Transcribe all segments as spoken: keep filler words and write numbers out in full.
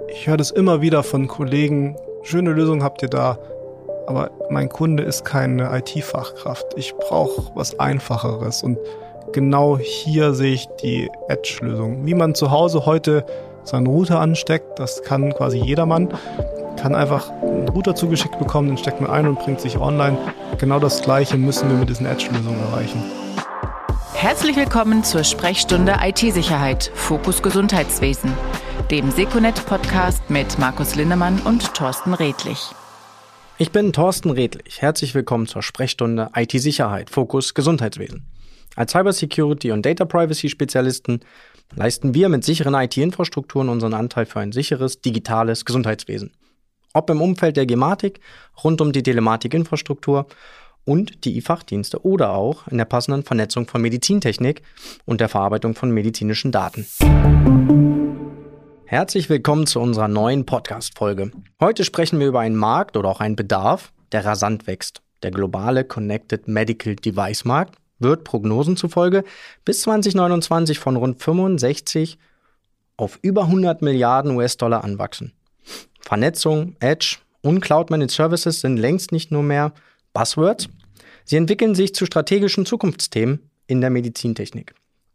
Ich höre das immer wieder von Kollegen, schöne Lösung habt ihr da, aber mein Kunde ist keine I T-Fachkraft. Ich brauche was Einfacheres und genau hier sehe ich die Edge-Lösung. Wie man zu Hause heute seinen Router ansteckt, das kann quasi jedermann, kann einfach einen Router zugeschickt bekommen, den steckt man ein und bringt sich online. Genau das Gleiche müssen wir mit diesen Edge-Lösungen erreichen. Herzlich willkommen zur Sprechstunde I T-Sicherheit, Fokus Gesundheitswesen, dem Secunet-Podcast mit Markus Lindemann und Thorsten Redlich. Ich bin Thorsten Redlich. Herzlich willkommen zur Sprechstunde I T-Sicherheit, Fokus Gesundheitswesen. Als Cybersecurity- und Data Privacy-Spezialisten leisten wir mit sicheren I T-Infrastrukturen unseren Anteil für ein sicheres, digitales Gesundheitswesen. Ob im Umfeld der Gematik, rund um die Telematik-Infrastruktur und die I-Fachdienste oder auch in der passenden Vernetzung von Medizintechnik und der Verarbeitung von medizinischen Daten. Herzlich willkommen zu unserer neuen Podcast-Folge. Heute sprechen wir über einen Markt oder auch einen Bedarf, der rasant wächst. Der globale Connected Medical Device Markt wird Prognosen zufolge bis zwanzig neunundzwanzig von rund fünfundsechzig auf über hundert Milliarden U S-Dollar anwachsen. Vernetzung, Edge und Cloud-Managed Services sind längst nicht nur mehr Buzzwords. Sie entwickeln sich zu strategischen Zukunftsthemen in der Medizintechnik.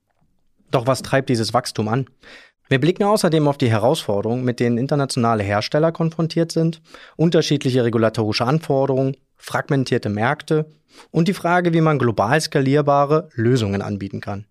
Doch was treibt dieses Wachstum an? Wir blicken außerdem auf die Herausforderungen, mit denen internationale Hersteller konfrontiert sind, unterschiedliche regulatorische Anforderungen, fragmentierte Märkte und die Frage, wie man global skalierbare Lösungen anbieten kann.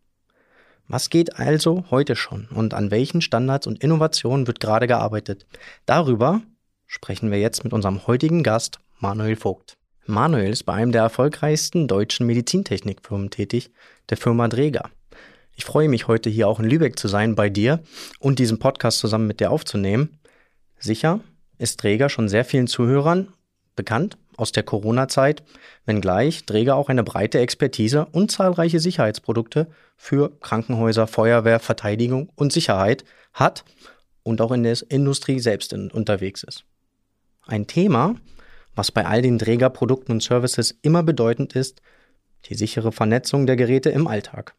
Was geht also heute schon und an welchen Standards und Innovationen wird gerade gearbeitet? Darüber sprechen wir jetzt mit unserem heutigen Gast Manuel Vogt. Manuel ist bei einem der erfolgreichsten deutschen Medizintechnikfirmen tätig, der Firma Dräger. Ich freue mich, heute hier auch in Lübeck zu sein bei dir und diesen Podcast zusammen mit dir aufzunehmen. Sicher ist Dräger schon sehr vielen Zuhörern bekannt aus der Corona-Zeit, wenngleich Dräger auch eine breite Expertise und zahlreiche Sicherheitsprodukte für Krankenhäuser, Feuerwehr, Verteidigung und Sicherheit hat und auch in der Industrie selbst in, unterwegs ist. Ein Thema, was bei all den Drägerprodukten und Services immer bedeutend ist, die sichere Vernetzung der Geräte im Alltag.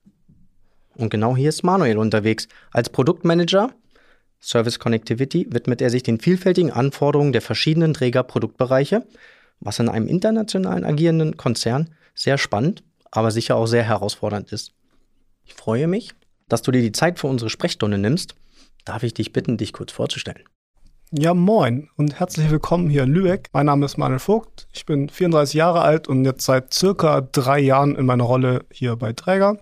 Und genau hier ist Manuel unterwegs. Als Produktmanager Service Connectivity widmet er sich den vielfältigen Anforderungen der verschiedenen Dräger-Produktbereiche, was in einem international agierenden Konzern sehr spannend, aber sicher auch sehr herausfordernd ist. Ich freue mich, dass du dir die Zeit für unsere Sprechstunde nimmst. Darf ich dich bitten, dich kurz vorzustellen? Ja, moin und herzlich willkommen hier in Lübeck. Mein Name ist Manuel Vogt, ich bin vierunddreißig Jahre alt und jetzt seit circa drei Jahren in meiner Rolle hier bei Dräger.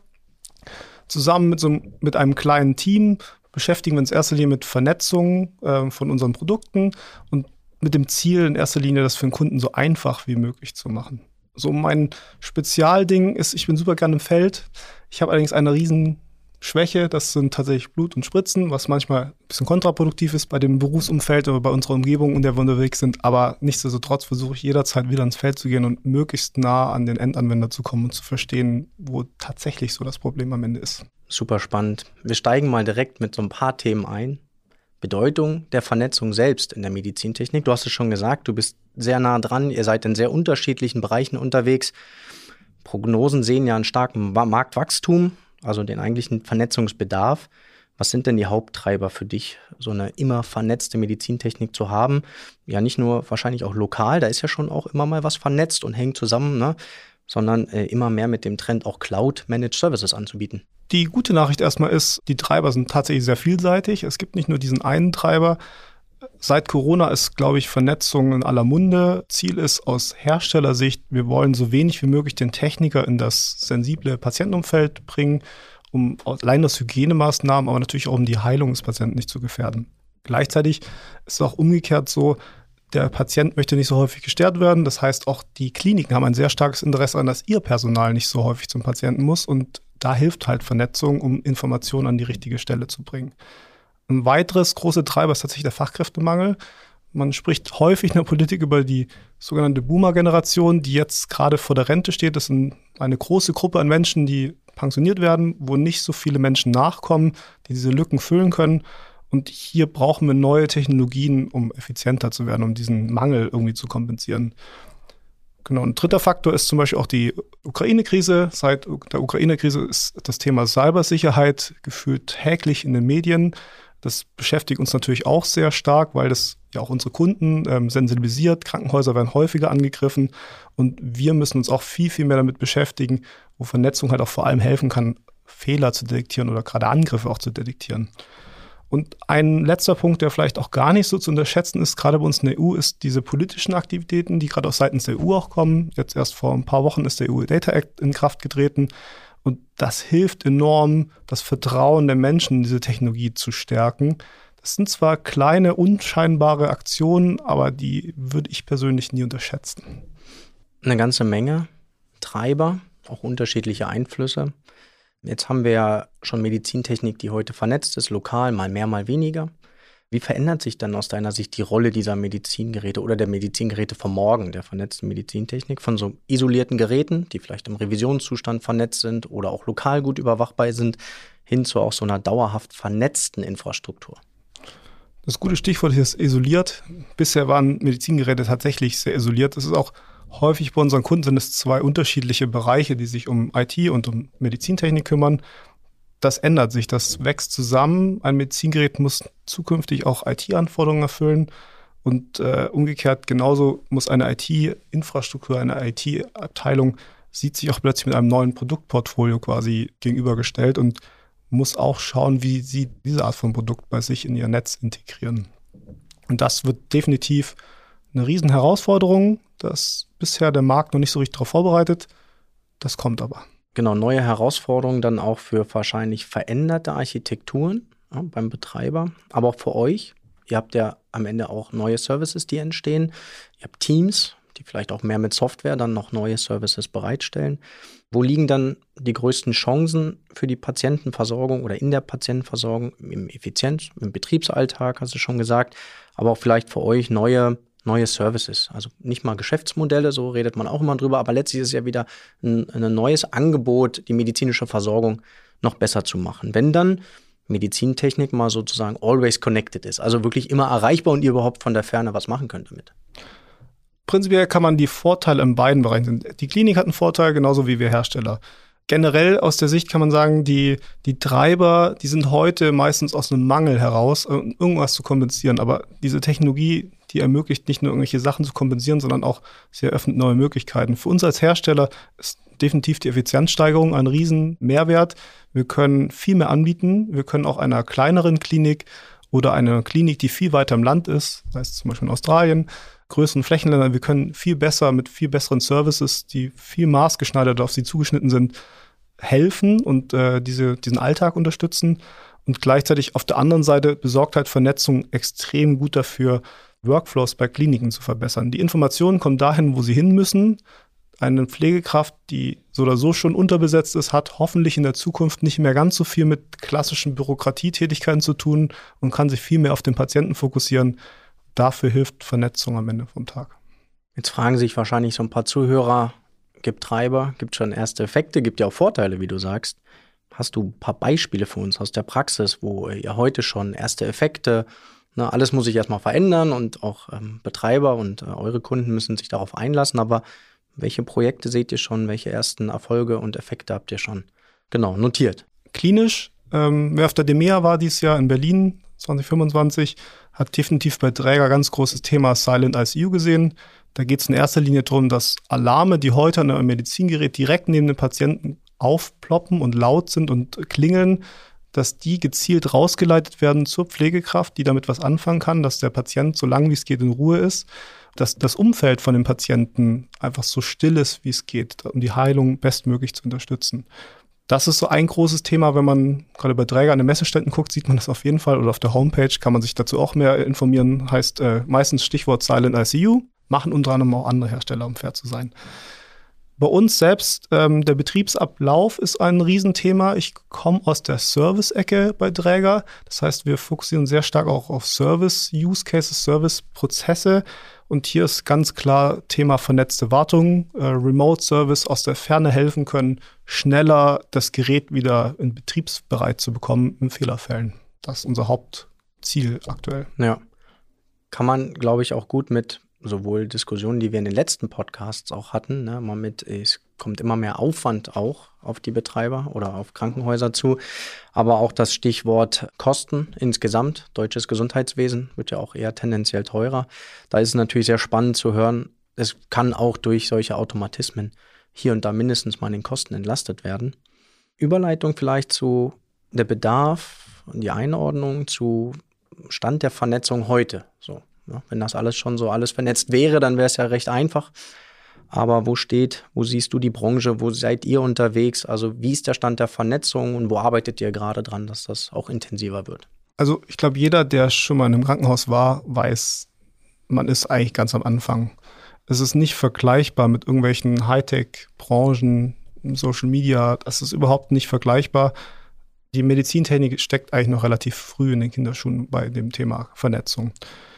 Zusammen mit, so, mit einem kleinen Team beschäftigen wir uns in erster Linie mit Vernetzung äh, von unseren Produkten und mit dem Ziel in erster Linie, das für den Kunden so einfach wie möglich zu machen. So mein Spezialding ist, ich bin super gerne im Feld. Ich habe allerdings eine riesen Schwäche, das sind tatsächlich Blut und Spritzen, was manchmal ein bisschen kontraproduktiv ist bei dem Berufsumfeld oder bei unserer Umgebung, in der wir unterwegs sind. Aber nichtsdestotrotz versuche ich jederzeit wieder ins Feld zu gehen und möglichst nah an den Endanwender zu kommen und zu verstehen, wo tatsächlich so das Problem am Ende ist. Super spannend. Wir steigen mal direkt mit so ein paar Themen ein. Bedeutung der Vernetzung selbst in der Medizintechnik. Du hast es schon gesagt, du bist sehr nah dran. Ihr seid in sehr unterschiedlichen Bereichen unterwegs. Prognosen sehen ja einen starken Marktwachstum, also den eigentlichen Vernetzungsbedarf. Was sind denn die Haupttreiber für dich, so eine immer vernetzte Medizintechnik zu haben? Ja, nicht nur wahrscheinlich auch lokal, da ist ja schon auch immer mal was vernetzt und hängt zusammen, ne? Sondern äh, immer mehr mit dem Trend auch Cloud-Managed Services anzubieten. Die gute Nachricht erstmal ist, die Treiber sind tatsächlich sehr vielseitig. Es gibt nicht nur diesen einen Treiber. Seit Corona ist, glaube ich, Vernetzung in aller Munde. Ziel ist aus Herstellersicht, wir wollen so wenig wie möglich den Techniker in das sensible Patientenumfeld bringen, um allein das Hygienemaßnahmen, aber natürlich auch um die Heilung des Patienten nicht zu gefährden. Gleichzeitig ist es auch umgekehrt so, der Patient möchte nicht so häufig gestört werden. Das heißt, auch die Kliniken haben ein sehr starkes Interesse daran, dass ihr Personal nicht so häufig zum Patienten muss. Und da hilft halt Vernetzung, um Informationen an die richtige Stelle zu bringen. Ein weiteres große Treiber ist tatsächlich der Fachkräftemangel. Man spricht häufig in der Politik über die sogenannte Boomer-Generation, die jetzt gerade vor der Rente steht. Das ist eine große Gruppe an Menschen, die pensioniert werden, wo nicht so viele Menschen nachkommen, die diese Lücken füllen können. Und hier brauchen wir neue Technologien, um effizienter zu werden, um diesen Mangel irgendwie zu kompensieren. Genau, ein dritter Faktor ist zum Beispiel auch die Ukraine-Krise. Seit der Ukraine-Krise ist das Thema Cybersicherheit gefühlt täglich in den Medien. Das beschäftigt uns natürlich auch sehr stark, weil das ja auch unsere Kunden ähm, sensibilisiert. Krankenhäuser werden häufiger angegriffen und wir müssen uns auch viel, viel mehr damit beschäftigen, wo Vernetzung halt auch vor allem helfen kann, Fehler zu detektieren oder gerade Angriffe auch zu detektieren. Und ein letzter Punkt, der vielleicht auch gar nicht so zu unterschätzen ist, gerade bei uns in der E U, ist diese politischen Aktivitäten, die gerade auch seitens der E U auch kommen. Jetzt erst vor ein paar Wochen ist der E U Data Act in Kraft getreten. Und das hilft enorm, das Vertrauen der Menschen in diese Technologie zu stärken. Das sind zwar kleine, unscheinbare Aktionen, aber die würde ich persönlich nie unterschätzen. Eine ganze Menge Treiber, auch unterschiedliche Einflüsse. Jetzt haben wir ja schon Medizintechnik, die heute vernetzt ist, lokal, mal mehr, mal weniger. Wie verändert sich dann aus deiner Sicht die Rolle dieser Medizingeräte oder der Medizingeräte von morgen, der vernetzten Medizintechnik, von so isolierten Geräten, die vielleicht im Revisionszustand vernetzt sind oder auch lokal gut überwachbar sind, hin zu auch so einer dauerhaft vernetzten Infrastruktur? Das gute Stichwort hier ist isoliert. Bisher waren Medizingeräte tatsächlich sehr isoliert. Das ist auch häufig bei unseren Kunden sind es zwei unterschiedliche Bereiche, die sich um I T und um Medizintechnik kümmern. Das ändert sich, das wächst zusammen. Ein Medizingerät muss zukünftig auch I T-Anforderungen erfüllen und äh, umgekehrt genauso muss eine I T-Infrastruktur, eine I T-Abteilung sieht sich auch plötzlich mit einem neuen Produktportfolio quasi gegenübergestellt und muss auch schauen, wie sie diese Art von Produkt bei sich in ihr Netz integrieren. Und das wird definitiv eine riesen Herausforderung. Da ist bisher der Markt noch nicht so richtig darauf vorbereitet. Das kommt aber. Genau, neue Herausforderungen dann auch für wahrscheinlich veränderte Architekturen, ja, beim Betreiber, aber auch für euch. Ihr habt ja am Ende auch neue Services, die entstehen. Ihr habt Teams, die vielleicht auch mehr mit Software dann noch neue Services bereitstellen. Wo liegen dann die größten Chancen für die Patientenversorgung oder in der Patientenversorgung, im Effizienz, im Betriebsalltag, hast du schon gesagt, aber auch vielleicht für euch neue neue Services, also nicht mal Geschäftsmodelle, so redet man auch immer drüber, aber letztlich ist es ja wieder ein, ein neues Angebot, die medizinische Versorgung noch besser zu machen. Wenn dann Medizintechnik mal sozusagen always connected ist, also wirklich immer erreichbar und ihr überhaupt von der Ferne was machen könnt damit. Prinzipiell kann man die Vorteile in beiden Bereichen sehen. Die Klinik hat einen Vorteil, genauso wie wir Hersteller. Generell aus der Sicht kann man sagen, die, die Treiber, die sind heute meistens aus einem Mangel heraus, um irgendwas zu kompensieren. Aber diese Technologie, die ermöglicht nicht nur irgendwelche Sachen zu kompensieren, sondern auch, sie eröffnet neue Möglichkeiten. Für uns als Hersteller ist definitiv die Effizienzsteigerung ein riesen Mehrwert. Wir können viel mehr anbieten. Wir können auch einer kleineren Klinik oder einer Klinik, die viel weiter im Land ist, das heißt zum Beispiel in Australien, größeren Flächenländern, wir können viel besser mit viel besseren Services, die viel maßgeschneidert auf sie zugeschnitten sind, helfen und äh, diese, diesen Alltag unterstützen. Und gleichzeitig auf der anderen Seite besorgt halt Vernetzung extrem gut dafür, Workflows bei Kliniken zu verbessern. Die Informationen kommen dahin, wo sie hin müssen. Eine Pflegekraft, die so oder so schon unterbesetzt ist, hat hoffentlich in der Zukunft nicht mehr ganz so viel mit klassischen Bürokratietätigkeiten zu tun und kann sich viel mehr auf den Patienten fokussieren. Dafür hilft Vernetzung am Ende vom Tag. Jetzt fragen sich wahrscheinlich so ein paar Zuhörer, gibt Treiber, gibt schon erste Effekte, gibt ja auch Vorteile, wie du sagst. Hast du ein paar Beispiele für uns aus der Praxis, wo ihr heute schon erste Effekte, na, alles muss sich erstmal verändern und auch ähm, Betreiber und äh, eure Kunden müssen sich darauf einlassen, aber welche Projekte seht ihr schon, welche ersten Erfolge und Effekte habt ihr schon genau notiert? Klinisch, ähm, wer auf der DEMEA war dieses Jahr in Berlin zwanzig fünfundzwanzig, hat definitiv bei Dräger ganz großes Thema Silent I C U gesehen. Da geht es in erster Linie darum, dass Alarme, die heute an einem Medizingerät direkt neben dem Patienten aufploppen und laut sind und klingeln, dass die gezielt rausgeleitet werden zur Pflegekraft, die damit was anfangen kann, dass der Patient so lange wie es geht in Ruhe ist, dass das Umfeld von dem Patienten einfach so still ist, wie es geht, um die Heilung bestmöglich zu unterstützen. Das ist so ein großes Thema, wenn man gerade bei Dräger an den Messeständen guckt, sieht man das auf jeden Fall. Oder auf der Homepage kann man sich dazu auch mehr informieren. Heißt äh, meistens Stichwort Silent I C U, machen unter anderem auch andere Hersteller, um fair zu sein. Bei uns selbst, ähm, der Betriebsablauf ist ein Riesenthema. Ich komme aus der Service-Ecke bei Dräger. Das heißt, wir fokussieren sehr stark auch auf Service-Use-Cases, Service-Prozesse. Und hier ist ganz klar Thema vernetzte Wartung, äh, Remote-Service aus der Ferne helfen können, schneller das Gerät wieder in betriebsbereit zu bekommen in Fehlerfällen. Das ist unser Hauptziel aktuell. Ja, kann man, glaube ich, auch gut mit sowohl Diskussionen, die wir in den letzten Podcasts auch hatten, ne, mal mit, es kommt immer mehr Aufwand auch auf die Betreiber oder auf Krankenhäuser zu, aber auch das Stichwort Kosten insgesamt, deutsches Gesundheitswesen wird ja auch eher tendenziell teurer. Da ist es natürlich sehr spannend zu hören, es kann auch durch solche Automatismen hier und da mindestens mal an den Kosten entlastet werden. Überleitung vielleicht zu der Bedarf und die Einordnung zu Stand der Vernetzung heute, so. Ja, wenn das alles schon so alles vernetzt wäre, dann wäre es ja recht einfach. Aber wo steht, wo siehst du die Branche, wo seid ihr unterwegs? Also wie ist der Stand der Vernetzung und wo arbeitet ihr gerade dran, dass das auch intensiver wird? Also ich glaube, jeder, der schon mal in einem Krankenhaus war, weiß, man ist eigentlich ganz am Anfang. Es ist nicht vergleichbar mit irgendwelchen Hightech-Branchen, Social Media. Das ist überhaupt nicht vergleichbar. Die Medizintechnik steckt eigentlich noch relativ früh in den Kinderschuhen bei dem Thema Vernetzung.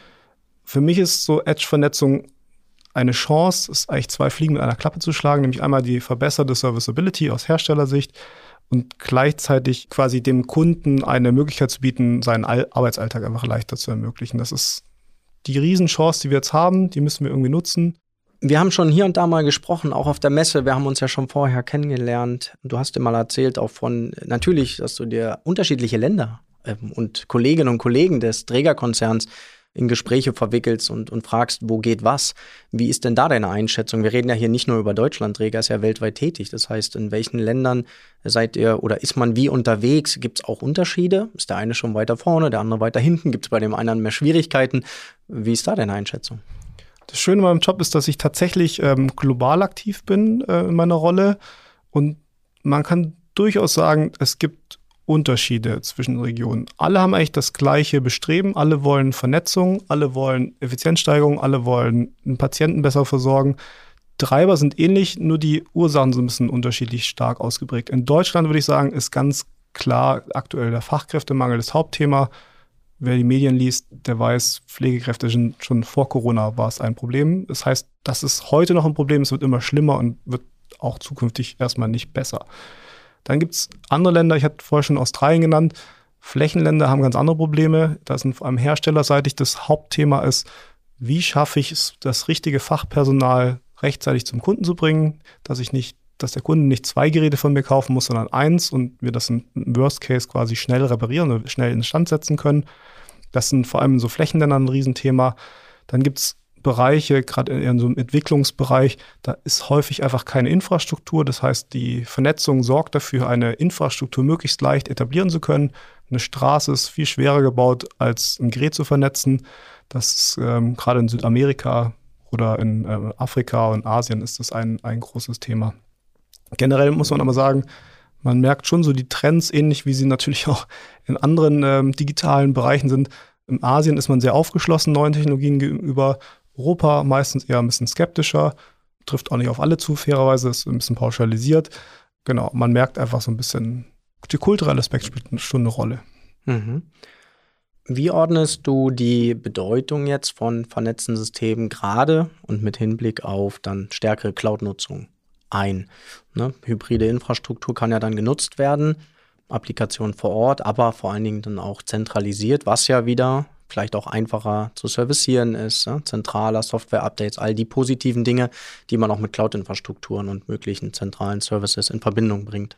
Für mich ist so Edge-Vernetzung eine Chance, ist eigentlich zwei Fliegen mit einer Klappe zu schlagen, nämlich einmal die verbesserte Serviceability aus Herstellersicht und gleichzeitig quasi dem Kunden eine Möglichkeit zu bieten, seinen Arbeitsalltag einfach leichter zu ermöglichen. Das ist die Riesenchance, die wir jetzt haben, die müssen wir irgendwie nutzen. Wir haben schon hier und da mal gesprochen, auch auf der Messe. Wir haben uns ja schon vorher kennengelernt. Du hast dir mal erzählt auch von, natürlich, dass du dir unterschiedliche Länder ähm, und Kolleginnen und Kollegen des Trägerkonzerns in Gespräche verwickelst und, und fragst, wo geht was? Wie ist denn da deine Einschätzung? Wir reden ja hier nicht nur über Deutschland, Träger ist ja weltweit tätig. Das heißt, in welchen Ländern seid ihr oder ist man wie unterwegs? Gibt es auch Unterschiede? Ist der eine schon weiter vorne, der andere weiter hinten? Gibt es bei dem einen mehr Schwierigkeiten? Wie ist da deine Einschätzung? Das Schöne an meinem Job ist, dass ich tatsächlich ähm, global aktiv bin äh, in meiner Rolle. Und man kann durchaus sagen, es gibt Unterschiede zwischen Regionen. Alle haben eigentlich das gleiche Bestreben, alle wollen Vernetzung, alle wollen Effizienzsteigerung, alle wollen den Patienten besser versorgen. Treiber sind ähnlich, nur die Ursachen sind ein bisschen unterschiedlich stark ausgeprägt. In Deutschland würde ich sagen, ist ganz klar aktuell der Fachkräftemangel das Hauptthema. Wer die Medien liest, der weiß, Pflegekräfte sind schon vor Corona war es ein Problem. Das heißt, das ist heute noch ein Problem, es wird immer schlimmer und wird auch zukünftig erstmal nicht besser. Dann gibt es andere Länder, ich hatte vorher schon Australien genannt, Flächenländer haben ganz andere Probleme. Da ist vor allem herstellerseitig das Hauptthema ist, wie schaffe ich es, das richtige Fachpersonal rechtzeitig zum Kunden zu bringen, dass ich nicht, dass der Kunde nicht zwei Geräte von mir kaufen muss, sondern eins und wir das im Worst Case quasi schnell reparieren oder schnell instand setzen können. Das sind vor allem in so Flächenländern ein Riesenthema. Dann gibt es Bereiche, gerade in so einem Entwicklungsbereich, da ist häufig einfach keine Infrastruktur. Das heißt, die Vernetzung sorgt dafür, eine Infrastruktur möglichst leicht etablieren zu können. Eine Straße ist viel schwerer gebaut, als ein Gerät zu vernetzen. Das ist ähm, gerade in Südamerika oder in äh, Afrika und Asien ist das ein, ein großes Thema. Generell muss man aber sagen, man merkt schon so die Trends, ähnlich wie sie natürlich auch in anderen ähm, digitalen Bereichen sind. In Asien ist man sehr aufgeschlossen neuen Technologien gegenüber. Europa meistens eher ein bisschen skeptischer, trifft auch nicht auf alle zu, fairerweise ist ein bisschen pauschalisiert. Genau, man merkt einfach so ein bisschen, der kulturelle Aspekt spielt schon eine Rolle. Mhm. Wie ordnest du die Bedeutung jetzt von vernetzten Systemen gerade und mit Hinblick auf dann stärkere Cloud-Nutzung ein? Ne? Hybride Infrastruktur kann ja dann genutzt werden, Applikationen vor Ort, aber vor allen Dingen dann auch zentralisiert, was ja wieder vielleicht auch einfacher zu servicieren ist, ja? Zentraler Software-Updates, all die positiven Dinge, die man auch mit Cloud-Infrastrukturen und möglichen zentralen Services in Verbindung bringt.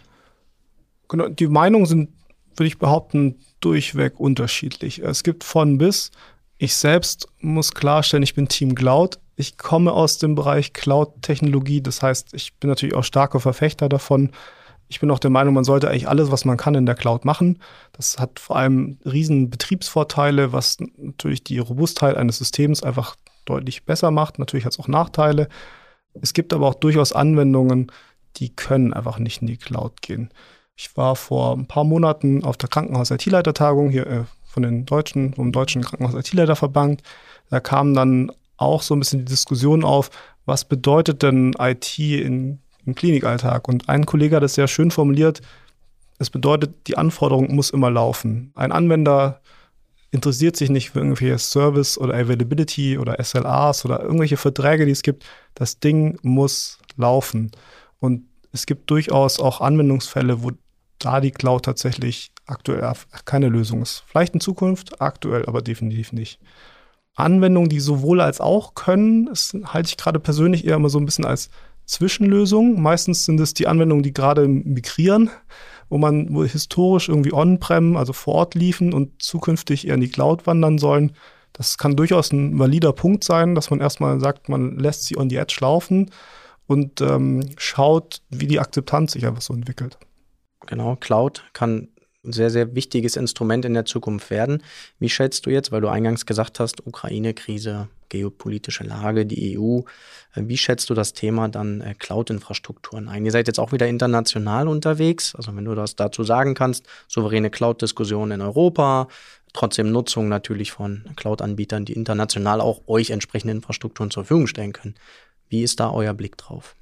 Genau, die Meinungen sind, würde ich behaupten, durchweg unterschiedlich. Es gibt von bis. Ich selbst muss klarstellen, ich bin Team Cloud. Ich komme aus dem Bereich Cloud-Technologie, das heißt, ich bin natürlich auch starker Verfechter davon. Ich bin auch der Meinung, man sollte eigentlich alles, was man kann, in der Cloud machen. Das hat vor allem riesen Betriebsvorteile, was natürlich die Robustheit eines Systems einfach deutlich besser macht. Natürlich hat es auch Nachteile. Es gibt aber auch durchaus Anwendungen, die können einfach nicht in die Cloud gehen. Ich war vor ein paar Monaten auf der Krankenhaus-I T-Leitertagung hier äh, von den Deutschen, vom Deutschen Krankenhaus-I T-Leiterverband. Da kam dann auch so ein bisschen die Diskussion auf, was bedeutet denn I T in im Klinikalltag. Und ein Kollege hat es sehr schön formuliert, es bedeutet, die Anforderung muss immer laufen. Ein Anwender interessiert sich nicht für irgendwelche Service oder Availability oder S L As oder irgendwelche Verträge, die es gibt. Das Ding muss laufen. Und es gibt durchaus auch Anwendungsfälle, wo da die Cloud tatsächlich aktuell keine Lösung ist. Vielleicht in Zukunft, aktuell aber definitiv nicht. Anwendungen, die sowohl als auch können. Das halte ich gerade persönlich eher immer so ein bisschen als Zwischenlösung. Meistens sind es die Anwendungen, die gerade migrieren, wo man wo historisch irgendwie on-prem, also vor Ort liefen und zukünftig eher in die Cloud wandern sollen. Das kann durchaus ein valider Punkt sein, dass man erstmal sagt, man lässt sie on the edge laufen und ähm, schaut, wie die Akzeptanz sich einfach so entwickelt. Genau, Cloud kann ein sehr, sehr wichtiges Instrument in der Zukunft werden. Wie schätzt du jetzt, weil du eingangs gesagt hast, Ukraine-Krise, geopolitische Lage, die E U, wie schätzt du das Thema dann äh, Cloud-Infrastrukturen ein? Ihr seid jetzt auch wieder international unterwegs, also wenn du das dazu sagen kannst, souveräne Cloud-Diskussionen in Europa, trotzdem Nutzung natürlich von Cloud-Anbietern, die international auch euch entsprechende Infrastrukturen zur Verfügung stellen können. Wie ist da euer Blick drauf?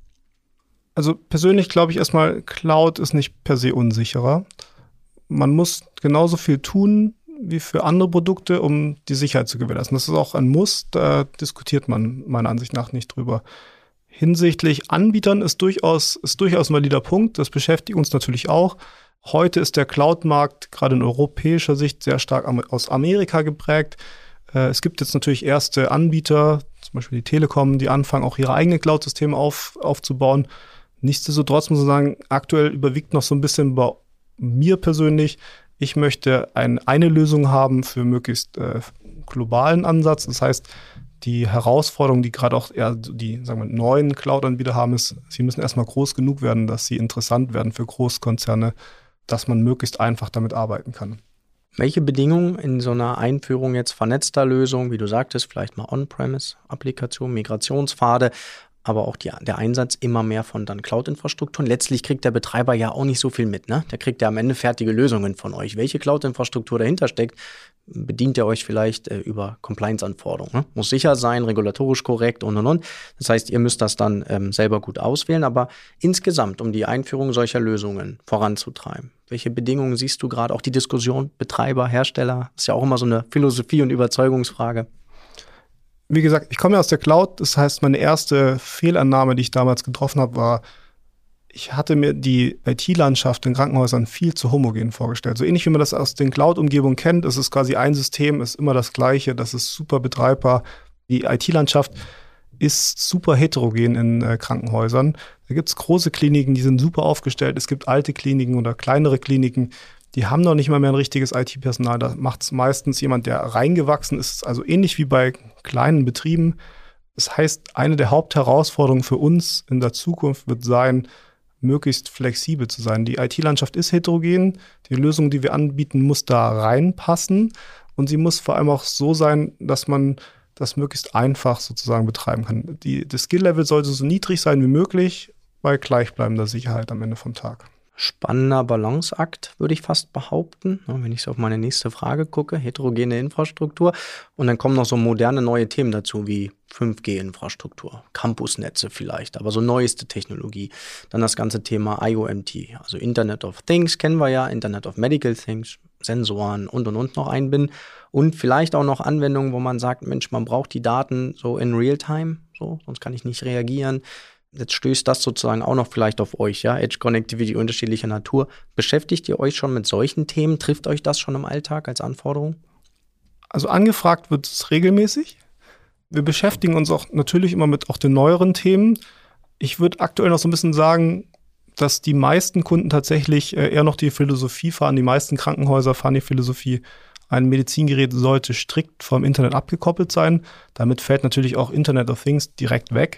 Also persönlich glaube ich erstmal, Cloud ist nicht per se unsicherer. Man muss genauso viel tun wie für andere Produkte, um die Sicherheit zu gewährleisten. Das ist auch ein Muss, da diskutiert man meiner Ansicht nach nicht drüber. Hinsichtlich Anbietern ist durchaus, ist durchaus ein valider Punkt, das beschäftigt uns natürlich auch. Heute ist der Cloud-Markt gerade in europäischer Sicht sehr stark aus Amerika geprägt. Es gibt jetzt natürlich erste Anbieter, zum Beispiel die Telekom, die anfangen, auch ihre eigenen Cloud-Systeme auf, aufzubauen. Nichtsdestotrotz muss man sagen, aktuell überwiegt noch so ein bisschen bei mir persönlich, ich möchte ein, eine Lösung haben für möglichst äh, globalen Ansatz. Das heißt, die Herausforderung, die gerade auch eher die sagen wir, neuen Cloud-Anbieter haben, ist, sie müssen erstmal groß genug werden, dass sie interessant werden für Großkonzerne, dass man möglichst einfach damit arbeiten kann. Welche Bedingungen in so einer Einführung jetzt vernetzter Lösungen, wie du sagtest, vielleicht mal On-Premise-Applikationen, Migrationspfade, aber auch die, der Einsatz immer mehr von dann Cloud-Infrastrukturen. Letztlich kriegt der Betreiber ja auch nicht so viel mit, ne? Der kriegt ja am Ende fertige Lösungen von euch. Welche Cloud-Infrastruktur dahinter steckt, bedient ihr euch vielleicht äh, über Compliance-Anforderungen. Ne? Muss sicher sein, regulatorisch korrekt und und und. Das heißt, ihr müsst das dann ähm, selber gut auswählen, aber insgesamt, um die Einführung solcher Lösungen voranzutreiben, welche Bedingungen siehst du gerade? Auch die Diskussion, Betreiber, Hersteller, ist ja auch immer so eine Philosophie- und Überzeugungsfrage. Wie gesagt, ich komme ja aus der Cloud. Das heißt, meine erste Fehlannahme, die ich damals getroffen habe, war, ich hatte mir die I T-Landschaft in Krankenhäusern viel zu homogen vorgestellt. So ähnlich wie man das aus den Cloud-Umgebungen kennt, ist es quasi ein System, ist immer das Gleiche, das ist super betreibbar. Die I T-Landschaft ist super heterogen in äh, Krankenhäusern. Da gibt es große Kliniken, die sind super aufgestellt. Es gibt alte Kliniken oder kleinere Kliniken, die haben noch nicht mal mehr ein richtiges I T-Personal. Da macht es meistens jemand, der reingewachsen ist, also ähnlich wie bei kleinen Betrieben. Das heißt, eine der Hauptherausforderungen für uns in der Zukunft wird sein, möglichst flexibel zu sein. Die I T-Landschaft ist heterogen. Die Lösung, die wir anbieten, muss da reinpassen. Und sie muss vor allem auch so sein, dass man das möglichst einfach sozusagen betreiben kann. Die, das Skill-Level sollte so niedrig sein wie möglich, bei gleichbleibender Sicherheit am Ende vom Tag. Spannender Balanceakt, würde ich fast behaupten, wenn ich so auf meine nächste Frage gucke, heterogene Infrastruktur. Und dann kommen noch so moderne neue Themen dazu, wie fünf G-Infrastruktur, Campusnetze vielleicht, aber so neueste Technologie. Dann das ganze Thema I O M T, also Internet of Things kennen wir ja, Internet of Medical Things, Sensoren und und und noch einbinden. Und vielleicht auch noch Anwendungen, wo man sagt, Mensch, man braucht die Daten so in Real-Time, so, sonst kann ich nicht reagieren. Jetzt stößt das sozusagen auch noch vielleicht auf euch, ja, Edge Connectivity unterschiedlicher Natur. Beschäftigt ihr euch schon mit solchen Themen? Trifft euch das schon im Alltag als Anforderung? Also angefragt wird es regelmäßig. Wir beschäftigen uns auch natürlich immer mit auch den neueren Themen. Ich würde aktuell noch so ein bisschen sagen, dass die meisten Kunden tatsächlich eher noch die Philosophie fahren. Die meisten Krankenhäuser fahren die Philosophie, ein Medizingerät sollte strikt vom Internet abgekoppelt sein. Damit fällt natürlich auch Internet of Things direkt weg.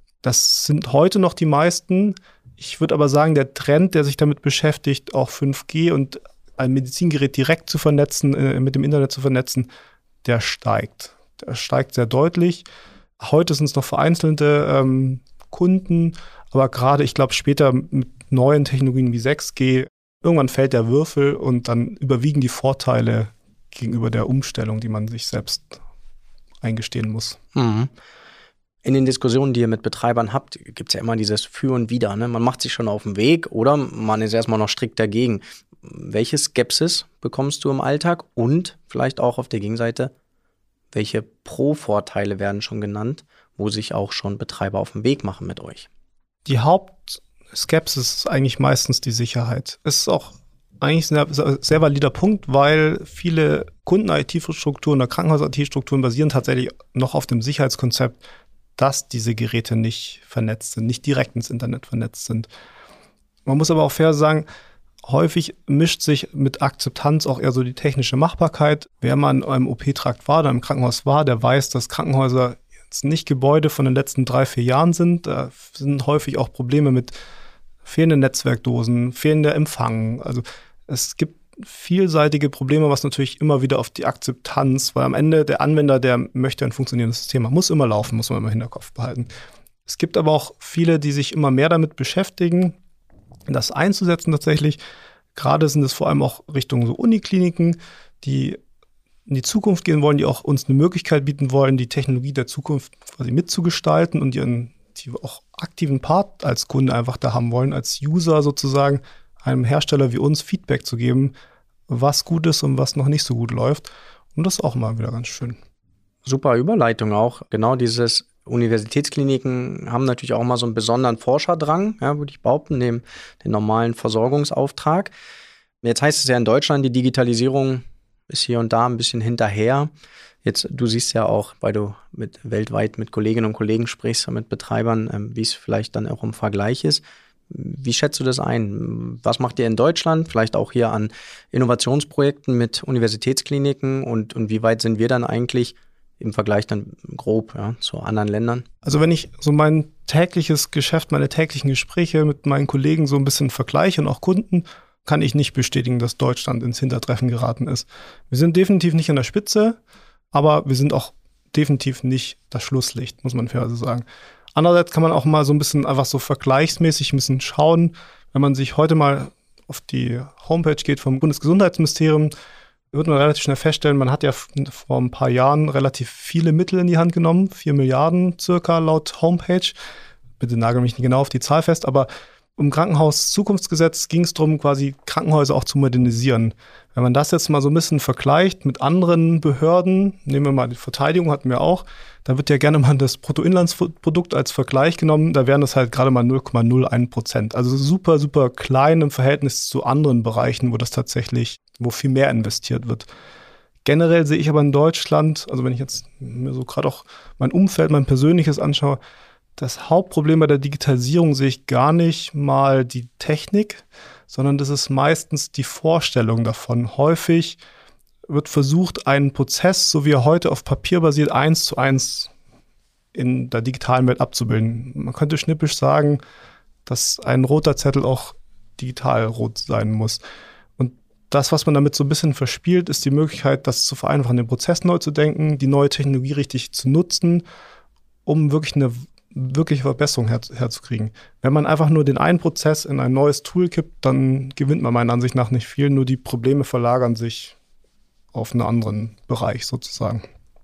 Das sind heute noch die meisten. Ich würde aber sagen, der Trend, der sich damit beschäftigt, auch fünf G und ein Medizingerät direkt zu vernetzen, äh, mit dem Internet zu vernetzen, der steigt. Der steigt sehr deutlich. Heute sind es noch vereinzelte ähm, Kunden, aber gerade, ich glaube, später mit neuen Technologien wie sechs G, irgendwann fällt der Würfel und dann überwiegen die Vorteile gegenüber der Umstellung, die man sich selbst eingestehen muss. Mhm. In den Diskussionen, die ihr mit Betreibern habt, gibt es ja immer dieses Für und Wider. Ne? Man macht sich schon auf den Weg oder man ist erstmal noch strikt dagegen. Welche Skepsis bekommst du im Alltag und vielleicht auch auf der Gegenseite, welche Pro-Vorteile werden schon genannt, wo sich auch schon Betreiber auf den Weg machen mit euch? Die Hauptskepsis ist eigentlich meistens die Sicherheit. Es ist auch eigentlich ein sehr, sehr valider Punkt, weil viele Kunden-I T-Strukturen oder Krankenhaus-I T-Strukturen basieren tatsächlich noch auf dem Sicherheitskonzept, dass diese Geräte nicht vernetzt sind, nicht direkt ins Internet vernetzt sind. Man muss aber auch fair sagen, häufig mischt sich mit Akzeptanz auch eher so die technische Machbarkeit. Wer mal in einem O P-Trakt war oder im Krankenhaus war, der weiß, dass Krankenhäuser jetzt nicht Gebäude von den letzten drei, vier Jahren sind. Da sind häufig auch Probleme mit fehlenden Netzwerkdosen, fehlender Empfang. Also es gibt vielseitige Probleme, was natürlich immer wieder auf die Akzeptanz, weil am Ende der Anwender, der möchte ein funktionierendes System haben, muss immer laufen, muss man immer im Hinterkopf behalten. Es gibt aber auch viele, die sich immer mehr damit beschäftigen, das einzusetzen tatsächlich. Gerade sind es vor allem auch Richtung so Unikliniken, die in die Zukunft gehen wollen, die auch uns eine Möglichkeit bieten wollen, die Technologie der Zukunft quasi mitzugestalten und ihren die auch aktiven Part als Kunde einfach da haben wollen, als User sozusagen einem Hersteller wie uns Feedback zu geben, was gut ist und was noch nicht so gut läuft. Und das ist auch mal wieder ganz schön. Super Überleitung auch. Genau dieses Universitätskliniken haben natürlich auch mal so einen besonderen Forscherdrang, ja, würde ich behaupten, neben den normalen Versorgungsauftrag. Jetzt heißt es ja in Deutschland, die Digitalisierung ist hier und da ein bisschen hinterher. Jetzt, du siehst ja auch, weil du mit weltweit mit Kolleginnen und Kollegen sprichst, mit Betreibern, ähm, wie es vielleicht dann auch im Vergleich ist. Wie schätzt du das ein? Was macht ihr in Deutschland, vielleicht auch hier an Innovationsprojekten mit Universitätskliniken und, und wie weit sind wir dann eigentlich im Vergleich dann grob ja, zu anderen Ländern? Also wenn ich so mein tägliches Geschäft, meine täglichen Gespräche mit meinen Kollegen so ein bisschen vergleiche und auch Kunden, kann ich nicht bestätigen, dass Deutschland ins Hintertreffen geraten ist. Wir sind definitiv nicht an der Spitze, aber wir sind auch definitiv nicht das Schlusslicht, muss man fairerweise sagen. Andererseits kann man auch mal so ein bisschen einfach so vergleichsmäßig ein bisschen schauen, wenn man sich heute mal auf die Homepage geht vom Bundesgesundheitsministerium, wird man relativ schnell feststellen, man hat ja vor ein paar Jahren relativ viele Mittel in die Hand genommen, vier Milliarden circa laut Homepage. Bitte nagel mich nicht genau auf die Zahl fest, aber im Krankenhaus-Zukunftsgesetz ging es darum, quasi Krankenhäuser auch zu modernisieren. Wenn man das jetzt mal so ein bisschen vergleicht mit anderen Behörden, nehmen wir mal die Verteidigung, hatten wir auch, da wird ja gerne mal das Bruttoinlandsprodukt als Vergleich genommen, da wären das halt gerade mal null Komma null eins Prozent. Also super, super klein im Verhältnis zu anderen Bereichen, wo das tatsächlich, wo viel mehr investiert wird. Generell sehe ich aber in Deutschland, also wenn ich jetzt mir so gerade auch mein Umfeld, mein Persönliches anschaue, das Hauptproblem bei der Digitalisierung sehe ich gar nicht mal die Technik, sondern das ist meistens die Vorstellung davon. Häufig wird versucht, einen Prozess, so wie er heute auf Papier basiert, eins zu eins in der digitalen Welt abzubilden. Man könnte schnippisch sagen, dass ein roter Zettel auch digital rot sein muss. Und das, was man damit so ein bisschen verspielt, ist die Möglichkeit, das zu vereinfachen, den Prozess neu zu denken, die neue Technologie richtig zu nutzen, um wirklich eine wirkliche Verbesserung her- herzukriegen. Wenn man einfach nur den einen Prozess in ein neues Tool kippt, dann gewinnt man meiner Ansicht nach nicht viel, nur die Probleme verlagern sich auf einen anderen Bereich sozusagen.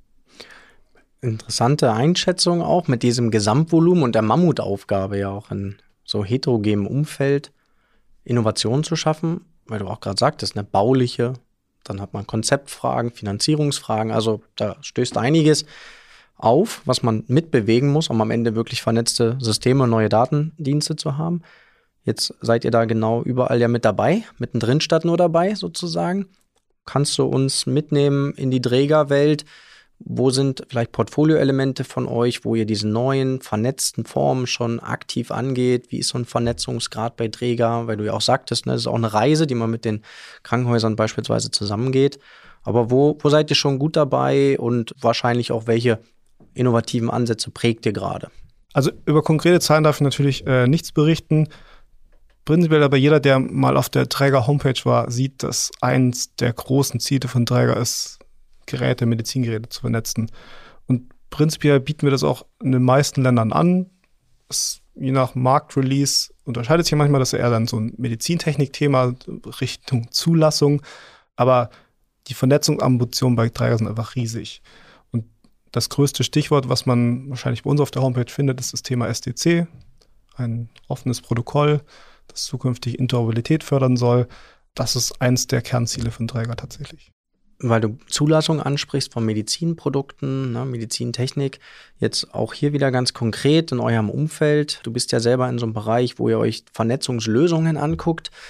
Interessante Einschätzung auch mit diesem Gesamtvolumen und der Mammutaufgabe ja auch in so heterogenem Umfeld Innovationen zu schaffen, weil du auch gerade sagtest, eine bauliche, dann hat man Konzeptfragen, Finanzierungsfragen, also da stößt einiges auf, was man mitbewegen muss, um am Ende wirklich vernetzte Systeme und neue Datendienste zu haben. Jetzt seid ihr da genau überall ja mit dabei, mittendrin statt nur dabei sozusagen. Kannst du uns mitnehmen in die Trägerwelt? Wo sind vielleicht Portfolioelemente von euch, wo ihr diese neuen vernetzten Formen schon aktiv angeht? Wie ist so ein Vernetzungsgrad bei Träger? Weil du ja auch sagtest, ne, das ist auch eine Reise, die man mit den Krankenhäusern beispielsweise zusammengeht. Aber wo, wo seid ihr schon gut dabei und wahrscheinlich auch welche innovativen Ansätze prägt ihr gerade? Also über konkrete Zahlen darf ich natürlich äh, nichts berichten. Prinzipiell aber jeder, der mal auf der Träger-Homepage war, sieht, dass eins der großen Ziele von Träger ist, Geräte, Medizingeräte zu vernetzen. Und prinzipiell bieten wir das auch in den meisten Ländern an. Es, je nach Marktrelease unterscheidet sich manchmal, das ist eher dann so ein Medizintechnik-Thema Richtung Zulassung. Aber die Vernetzungsambitionen bei Träger sind einfach riesig. Und das größte Stichwort, was man wahrscheinlich bei uns auf der Homepage findet, ist das Thema S D C, ein offenes Protokoll, das zukünftig Interoperabilität fördern soll. Das ist eins der Kernziele von Träger tatsächlich. Weil du Zulassung ansprichst von Medizinprodukten, ne, Medizintechnik, jetzt auch hier wieder ganz konkret in eurem Umfeld. Du bist ja selber in so einem Bereich, wo ihr euch Vernetzungslösungen anguckt.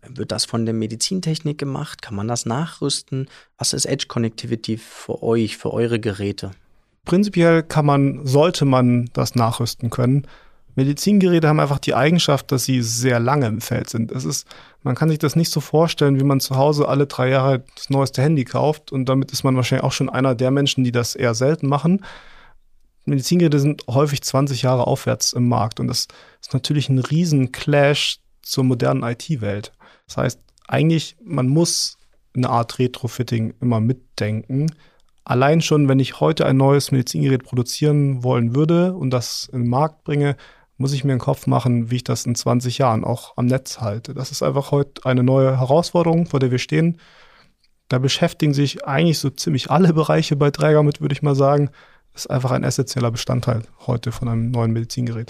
Wird das von der Medizintechnik gemacht? Kann man das nachrüsten? Was ist Edge Connectivity für euch, für eure Geräte? Prinzipiell kann man, sollte man das nachrüsten können. Medizingeräte haben einfach die Eigenschaft, dass sie sehr lange im Feld sind. Es ist, man kann sich das nicht so vorstellen, wie man zu Hause alle drei Jahre das neueste Handy kauft und damit ist man wahrscheinlich auch schon einer der Menschen, die das eher selten machen. Medizingeräte sind häufig zwanzig Jahre aufwärts im Markt und das ist natürlich ein riesen Clash zur modernen I T-Welt. Das heißt, eigentlich, man muss eine Art Retrofitting immer mitdenken. Allein schon, wenn ich heute ein neues Medizingerät produzieren wollen würde und das in den Markt bringe, muss ich mir einen Kopf machen, wie ich das in zwanzig Jahren auch am Netz halte. Das ist einfach heute eine neue Herausforderung, vor der wir stehen. Da beschäftigen sich eigentlich so ziemlich alle Bereiche bei Dräger mit, würde ich mal sagen. Das ist einfach ein essentieller Bestandteil heute von einem neuen Medizingerät.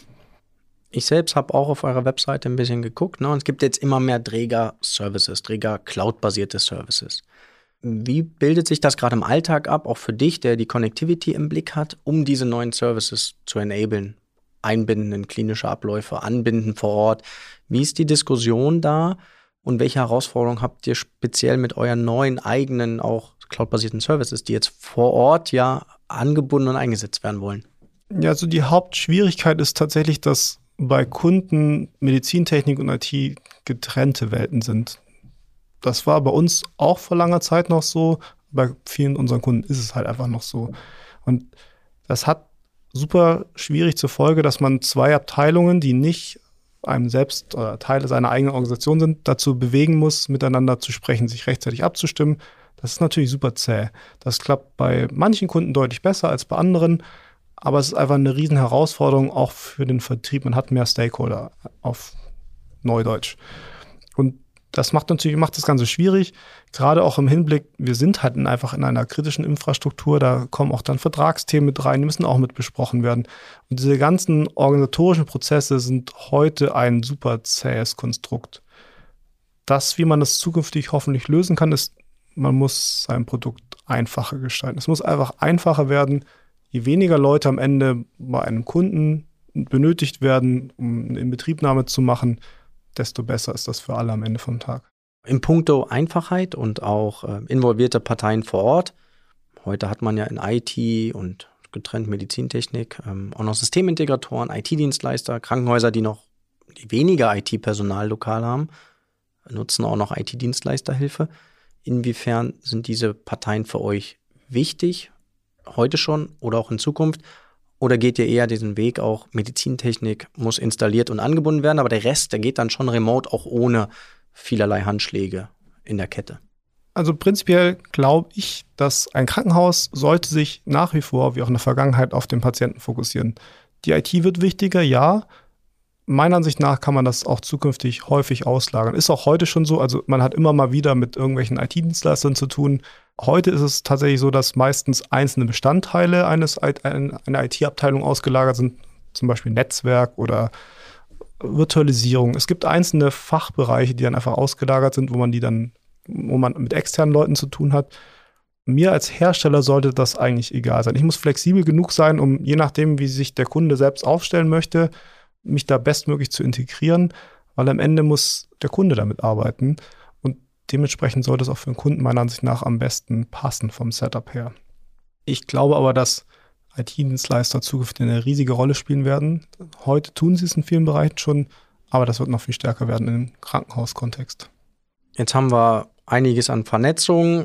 Ich selbst habe auch auf eurer Webseite ein bisschen geguckt, ne? Und es gibt jetzt immer mehr Dräger-Services, Dräger-Cloud-basierte Services. Wie bildet sich das gerade im Alltag ab, auch für dich, der die Connectivity im Blick hat, um diese neuen Services zu enablen? Einbinden in klinische Abläufe, anbinden vor Ort. Wie ist die Diskussion da und welche Herausforderungen habt ihr speziell mit euren neuen eigenen, auch cloudbasierten Services, die jetzt vor Ort ja angebunden und eingesetzt werden wollen? Ja, also die Hauptschwierigkeit ist tatsächlich, dass bei Kunden Medizintechnik und I T getrennte Welten sind. Das war bei uns auch vor langer Zeit noch so. Bei vielen unserer Kunden ist es halt einfach noch so. Und das hat super schwierig zur Folge, dass man zwei Abteilungen, die nicht einem selbst oder Teile seiner eigenen Organisation sind, dazu bewegen muss, miteinander zu sprechen, sich rechtzeitig abzustimmen. Das ist natürlich super zäh. Das klappt bei manchen Kunden deutlich besser als bei anderen. Aber es ist einfach eine riesen Herausforderung auch für den Vertrieb. Man hat mehr Stakeholder auf Neudeutsch. Und das macht natürlich macht das Ganze schwierig, gerade auch im Hinblick, wir sind halt in, einfach in einer kritischen Infrastruktur, da kommen auch dann Vertragsthemen mit rein, die müssen auch mit besprochen werden. Und diese ganzen organisatorischen Prozesse sind heute ein super zähes Konstrukt. Das, wie man das zukünftig hoffentlich lösen kann, ist, man muss sein Produkt einfacher gestalten. Es muss einfach einfacher werden, je weniger Leute am Ende bei einem Kunden benötigt werden, um eine Inbetriebnahme zu machen, desto besser ist das für alle am Ende vom Tag. In puncto Einfachheit und auch äh, involvierte Parteien vor Ort. Heute hat man ja in I T und getrennt Medizintechnik ähm, auch noch Systemintegratoren, I T-Dienstleister, Krankenhäuser, die noch die weniger I T-Personal lokal haben, nutzen auch noch I T-Dienstleisterhilfe. Inwiefern sind diese Parteien für euch wichtig, heute schon oder auch in Zukunft? Oder geht ihr eher diesen Weg, auch Medizintechnik muss installiert und angebunden werden, aber der Rest, der geht dann schon remote, auch ohne vielerlei Handschläge in der Kette? Also prinzipiell glaube ich, dass ein Krankenhaus sollte sich nach wie vor, wie auch in der Vergangenheit, auf den Patienten fokussieren. Die I T wird wichtiger, ja. Meiner Ansicht nach kann man das auch zukünftig häufig auslagern. Ist auch heute schon so, also man hat immer mal wieder mit irgendwelchen I T-Dienstleistern zu tun. Heute ist es tatsächlich so, dass meistens einzelne Bestandteile eines einer I T-Abteilung ausgelagert sind, zum Beispiel Netzwerk oder Virtualisierung. Es gibt einzelne Fachbereiche, die dann einfach ausgelagert sind, wo man die dann, wo man mit externen Leuten zu tun hat. Mir als Hersteller sollte das eigentlich egal sein. Ich muss flexibel genug sein, um je nachdem, wie sich der Kunde selbst aufstellen möchte, mich da bestmöglich zu integrieren, weil am Ende muss der Kunde damit arbeiten. Dementsprechend sollte es auch für den Kunden meiner Ansicht nach am besten passen vom Setup her. Ich glaube aber, dass I T-Dienstleister zukünftig eine riesige Rolle spielen werden. Heute tun sie es in vielen Bereichen schon, aber das wird noch viel stärker werden im Krankenhauskontext. Jetzt haben wir einiges an Vernetzung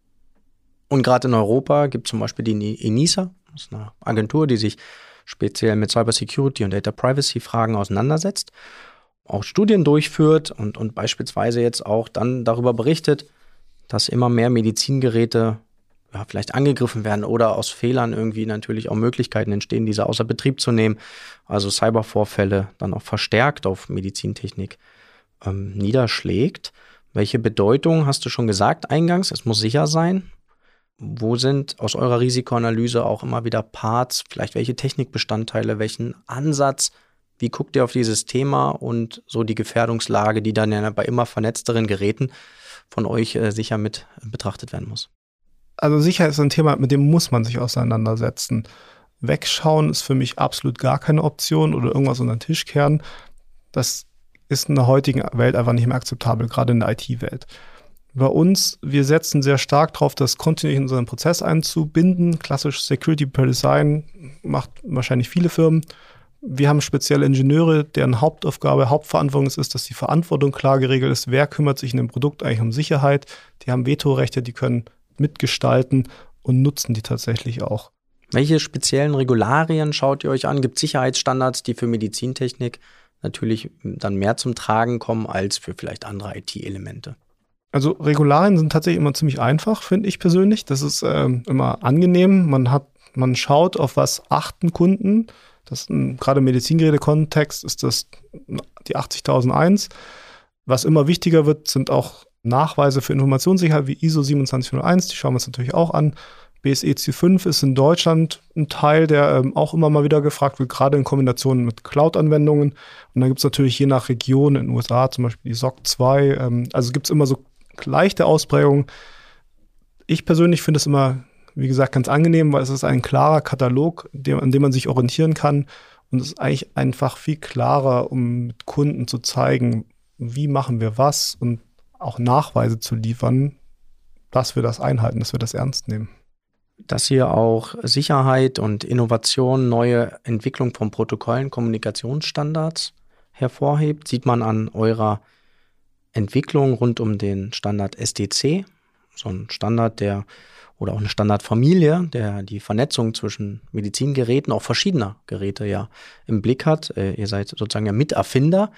und gerade in Europa gibt es zum Beispiel die ENISA, das ist eine Agentur, die sich speziell mit Cybersecurity und Data Privacy Fragen auseinandersetzt, auch Studien durchführt und, und beispielsweise jetzt auch dann darüber berichtet, dass immer mehr Medizingeräte ja, vielleicht angegriffen werden oder aus Fehlern irgendwie natürlich auch Möglichkeiten entstehen, diese außer Betrieb zu nehmen. Also Cybervorfälle dann auch verstärkt auf Medizintechnik ähm, niederschlägt. Welche Bedeutung hast du schon gesagt eingangs? Es muss sicher sein. Wo sind aus eurer Risikoanalyse auch immer wieder Parts, vielleicht welche Technikbestandteile, welchen Ansatz? Wie guckt ihr auf dieses Thema und so die Gefährdungslage, die dann ja bei immer vernetzteren Geräten von euch äh, sicher mit betrachtet werden muss? Also Sicherheit ist ein Thema, mit dem muss man sich auseinandersetzen. Wegschauen ist für mich absolut gar keine Option oder irgendwas unter den Tisch kehren. Das ist in der heutigen Welt einfach nicht mehr akzeptabel, gerade in der I T-Welt. Bei uns, wir setzen sehr stark darauf, das kontinuierlich in unseren Prozess einzubinden. Klassisch Security per Design macht wahrscheinlich viele Firmen. Wir haben spezielle Ingenieure, deren Hauptaufgabe, Hauptverantwortung ist, dass die Verantwortung klar geregelt ist. Wer kümmert sich in dem Produkt eigentlich um Sicherheit? Die haben Vetorechte, die können mitgestalten und nutzen die tatsächlich auch. Welche speziellen Regularien schaut ihr euch an? Gibt es Sicherheitsstandards, die für Medizintechnik natürlich dann mehr zum Tragen kommen als für vielleicht andere I T-Elemente? Also Regularien sind tatsächlich immer ziemlich einfach, finde ich persönlich. Das ist ähm, immer angenehm. Man hat, man schaut, auf was achten Kunden. Das ähm, gerade im Medizingeräte-Kontext ist das die achtzigtausendeins. Was immer wichtiger wird, sind auch Nachweise für Informationssicherheit wie I S O siebenundzwanzig null eins. Die schauen wir uns natürlich auch an. B S E C fünf ist in Deutschland ein Teil, der ähm, auch immer mal wieder gefragt wird, gerade in Kombination mit Cloud-Anwendungen. Und dann gibt es natürlich je nach Region in den U S A zum Beispiel die S O C zwei. Ähm, also gibt es immer so leichte Ausprägungen. Ich persönlich finde es immer, wie gesagt, ganz angenehm, weil es ist ein klarer Katalog, dem, an dem man sich orientieren kann. Und es ist eigentlich einfach viel klarer, um mit Kunden zu zeigen, wie machen wir was und auch Nachweise zu liefern, dass wir das einhalten, dass wir das ernst nehmen. Dass hier auch Sicherheit und Innovation, neue Entwicklung von Protokollen, Kommunikationsstandards hervorhebt, sieht man an eurer Entwicklung rund um den Standard S D C, so ein Standard, der oder auch eine Standardfamilie, der die Vernetzung zwischen Medizingeräten, auch verschiedener Geräte ja im Blick hat. Äh, ihr seid sozusagen ja Miterfinder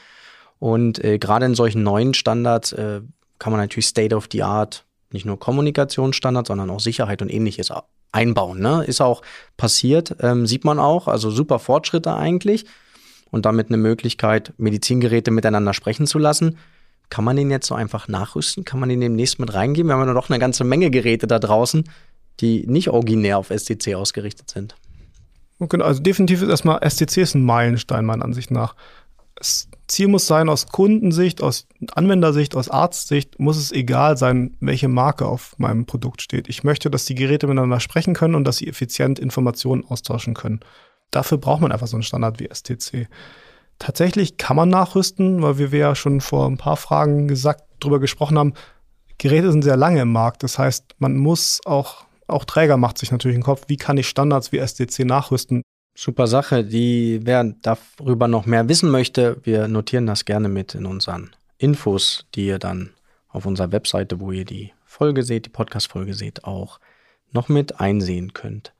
und äh, gerade in solchen neuen Standards äh, kann man natürlich State of the Art nicht nur Kommunikationsstandards, sondern auch Sicherheit und Ähnliches einbauen. Ne? Ist auch passiert, ähm, sieht man auch, also super Fortschritte eigentlich und damit eine Möglichkeit, Medizingeräte miteinander sprechen zu lassen. Kann man den jetzt so einfach nachrüsten? Kann man den demnächst mit reingeben? Wir haben ja doch eine ganze Menge Geräte da draußen, die nicht originär auf S D C ausgerichtet sind. Genau, also definitiv ist erstmal S D C ist ein Meilenstein meiner Ansicht nach. Das Ziel muss sein, aus Kundensicht, aus Anwendersicht, aus Arztsicht, muss es egal sein, welche Marke auf meinem Produkt steht. Ich möchte, dass die Geräte miteinander sprechen können und dass sie effizient Informationen austauschen können. Dafür braucht man einfach so einen Standard wie S D C. Tatsächlich kann man nachrüsten, weil wir, wir ja schon vor ein paar Fragen gesagt, drüber gesprochen haben, Geräte sind sehr lange im Markt. Das heißt, man muss auch, auch Träger macht sich natürlich den Kopf, wie kann ich Standards wie S D C nachrüsten? Super Sache. Die, wer darüber noch mehr wissen möchte, wir notieren das gerne mit in unseren Infos, die ihr dann auf unserer Webseite, wo ihr die Folge seht, die Podcast-Folge seht, auch noch mit einsehen könnt.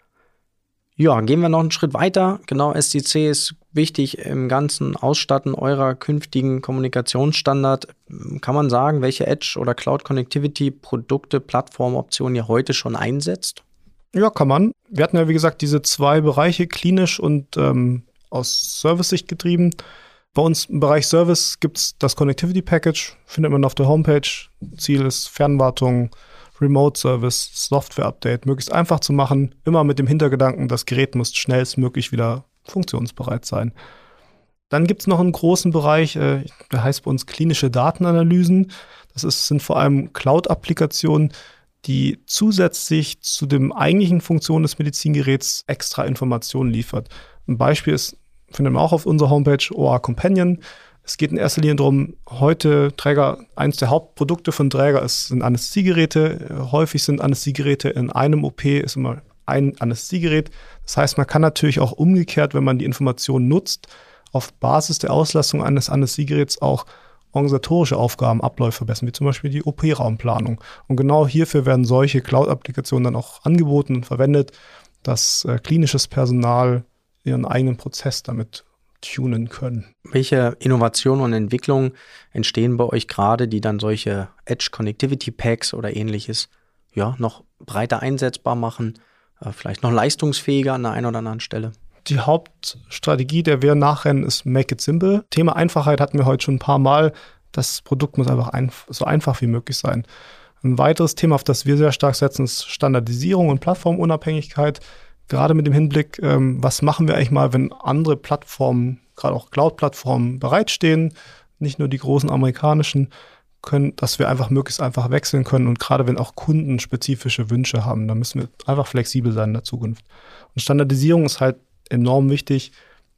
Ja, gehen wir noch einen Schritt weiter. Genau, S D C ist wichtig im ganzen Ausstatten eurer künftigen Kommunikationsstandard. Kann man sagen, welche Edge- oder Cloud-Connectivity-Produkte, Plattformoptionen ihr heute schon einsetzt? Ja, kann man. Wir hatten ja, wie gesagt, diese zwei Bereiche, klinisch und ähm, aus Service-Sicht getrieben. Bei uns im Bereich Service gibt es das Connectivity Package, findet man auf der Homepage. Ziel ist Fernwartung, Remote Service, Software-Update, möglichst einfach zu machen, immer mit dem Hintergedanken, das Gerät muss schnellstmöglich wieder funktionsbereit sein. Dann gibt es noch einen großen Bereich, äh, der heißt bei uns klinische Datenanalysen. Das ist, sind vor allem Cloud-Applikationen, die zusätzlich zu den eigentlichen Funktionen des Medizingeräts extra Informationen liefert. Ein Beispiel ist, findet man auch auf unserer Homepage, O R Companion. Es geht in erster Linie darum, heute Träger, eins der Hauptprodukte von Träger ist, sind Anästhesiegeräte. Häufig sind Anästhesiegeräte in einem O P, ist immer ein Anästhesiegerät. Das heißt, man kann natürlich auch umgekehrt, wenn man die Informationen nutzt, auf Basis der Auslastung eines Anästhesiegeräts auch organisatorische Aufgaben, Abläufe verbessern, wie zum Beispiel die O P-Raumplanung. Und genau hierfür werden solche Cloud-Applikationen dann auch angeboten und verwendet, dass äh, klinisches Personal ihren eigenen Prozess damit tunen können. Welche Innovationen und Entwicklungen entstehen bei euch gerade, die dann solche Edge Connectivity Packs oder ähnliches ja noch breiter einsetzbar machen, äh, vielleicht noch leistungsfähiger an der einen oder anderen Stelle? Die Hauptstrategie, der wir nachrennen, ist Make it simple. Thema Einfachheit hatten wir heute schon ein paar Mal. Das Produkt muss einfach einf- so einfach wie möglich sein. Ein weiteres Thema, auf das wir sehr stark setzen, ist Standardisierung und Plattformunabhängigkeit. Gerade mit dem Hinblick, ähm, was machen wir eigentlich mal, wenn andere Plattformen, gerade auch Cloud-Plattformen, bereitstehen, nicht nur die großen amerikanischen, können, dass wir einfach möglichst einfach wechseln können. Und gerade wenn auch Kunden spezifische Wünsche haben, dann müssen wir einfach flexibel sein in der Zukunft. Und Standardisierung ist halt enorm wichtig.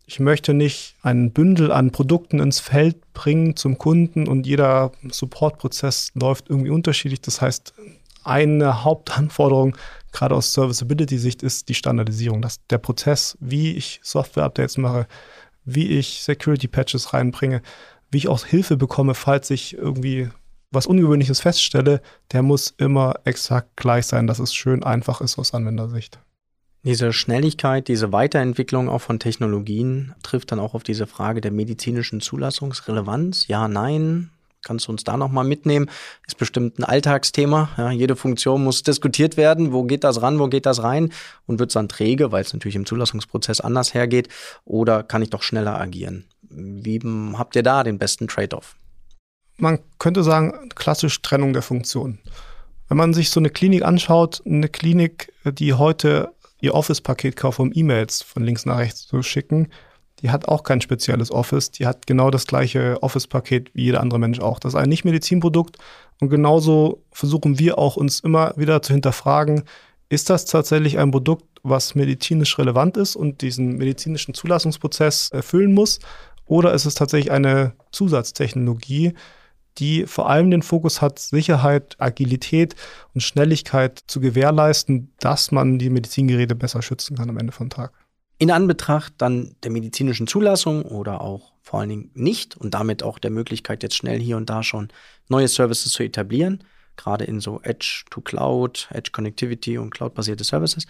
Ich möchte nicht ein Bündel an Produkten ins Feld bringen zum Kunden und jeder Supportprozess läuft irgendwie unterschiedlich. Das heißt, eine Hauptanforderung, gerade aus Serviceability-Sicht, ist die Standardisierung. Dass der Prozess, wie ich Software-Updates mache, wie ich Security-Patches reinbringe, wie ich auch Hilfe bekomme, falls ich irgendwie was Ungewöhnliches feststelle, der muss immer exakt gleich sein, dass es schön einfach ist aus Anwendersicht. Diese Schnelligkeit, diese Weiterentwicklung auch von Technologien trifft dann auch auf diese Frage der medizinischen Zulassungsrelevanz. Ja, nein, kannst du uns da nochmal mitnehmen? Ist bestimmt ein Alltagsthema. Ja, jede Funktion muss diskutiert werden. Wo geht das ran, wo geht das rein? Und wird es dann träge, weil es natürlich im Zulassungsprozess anders hergeht? Oder kann ich doch schneller agieren? Wie habt ihr da den besten Trade-off? Man könnte sagen, klassisch Trennung der Funktionen. Wenn man sich so eine Klinik anschaut, eine Klinik, die heute ihr Office-Paket kauft, um E-Mails von links nach rechts zu schicken, die hat auch kein spezielles Office. Die hat genau das gleiche Office-Paket wie jeder andere Mensch auch. Das ist ein Nicht-Medizin-Produkt. Und genauso versuchen wir auch, uns immer wieder zu hinterfragen, ist das tatsächlich ein Produkt, was medizinisch relevant ist und diesen medizinischen Zulassungsprozess erfüllen muss? Oder ist es tatsächlich eine Zusatztechnologie, die vor allem den Fokus hat, Sicherheit, Agilität und Schnelligkeit zu gewährleisten, dass man die Medizingeräte besser schützen kann am Ende vom Tag. In Anbetracht dann der medizinischen Zulassung oder auch vor allen Dingen nicht und damit auch der Möglichkeit, jetzt schnell hier und da schon neue Services zu etablieren, gerade in so Edge-to-Cloud, Edge-Connectivity und Cloud-basierte Services.